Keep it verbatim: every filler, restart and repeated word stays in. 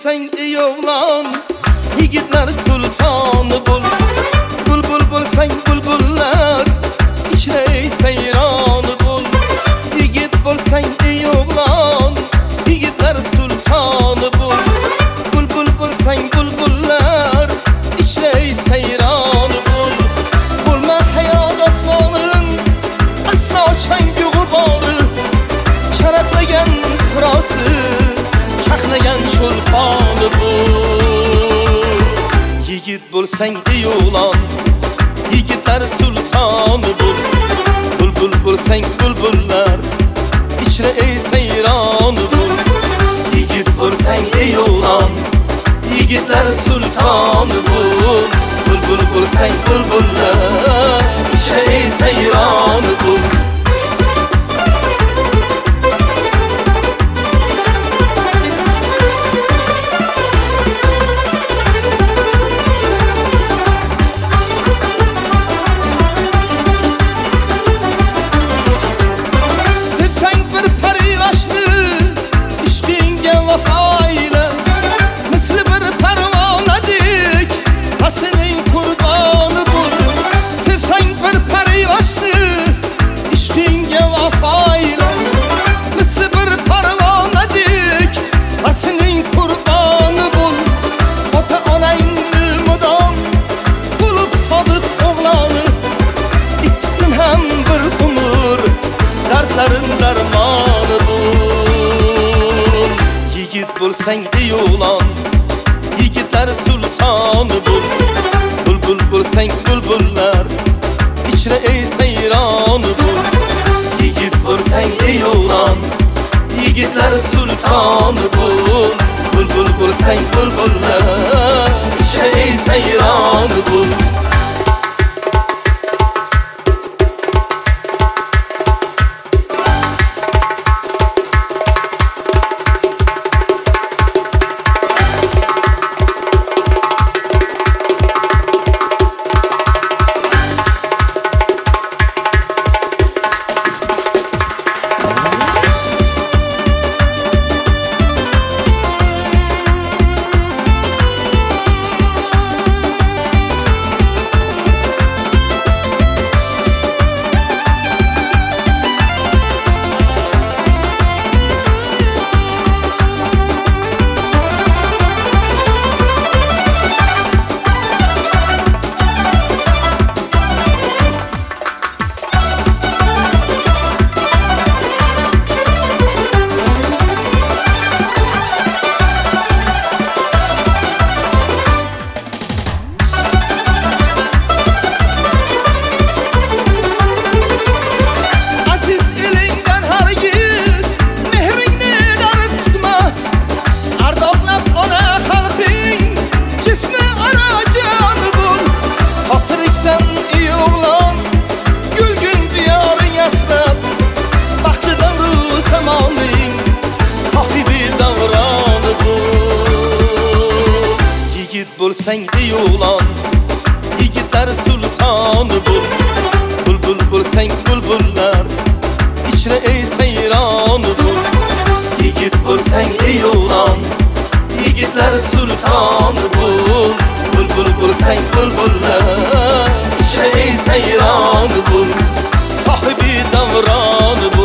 bo'lsang ey o'g'lon, yigitlar sultoni bo'l. Bulbul bo'lsang bulbullar ichra ey sayroni bo'l. Yigit bo'lsang ey o'g'lon, yigitlar sultoni bo'l. Bulbul bo'lsang bulbullar ichra ey sayroni bo'l. Bo'lma hayot osmonin aslo changu g'ubori, charaqlagan misqrosi chaqnagan sho'lponi bo'l. Yigit bo'lsang ey o'g'lon, yigitlar sultoni bo'l. Bulbul bo'lsang bulbullar ichra ey sayroni bo'l. Yigit bo'lsang ey o'g'lon, yigitlar sultoni bo'l. Bulbul bo'lsang bulbullar ichra ey sayroni bo'l. Darmanı bul. Yigit bo'lsang ey o'g'lon, yigitlar sultoni bo'l. Bulbul bo'lsang bulbullar ichra ey sayroni bo'l. Yigit bo'lsang ey o'g'lon, yigitlar sultoni bo'l. Bulbul bo'lsang bulbullar ichra ey sayroni bo'l. Bo'lsang ey o'g'lon, yigitlar sultoni bo'l. Bulbul bo'lsang bulbullar ichra ey sayroni bo'l. Yigit bo'lsang ey o'g'lon, yigitlar sultoni bo'l. Bulbul bo'lsang bulbullar ichra ey sayroni bo'l. Sohibi davroni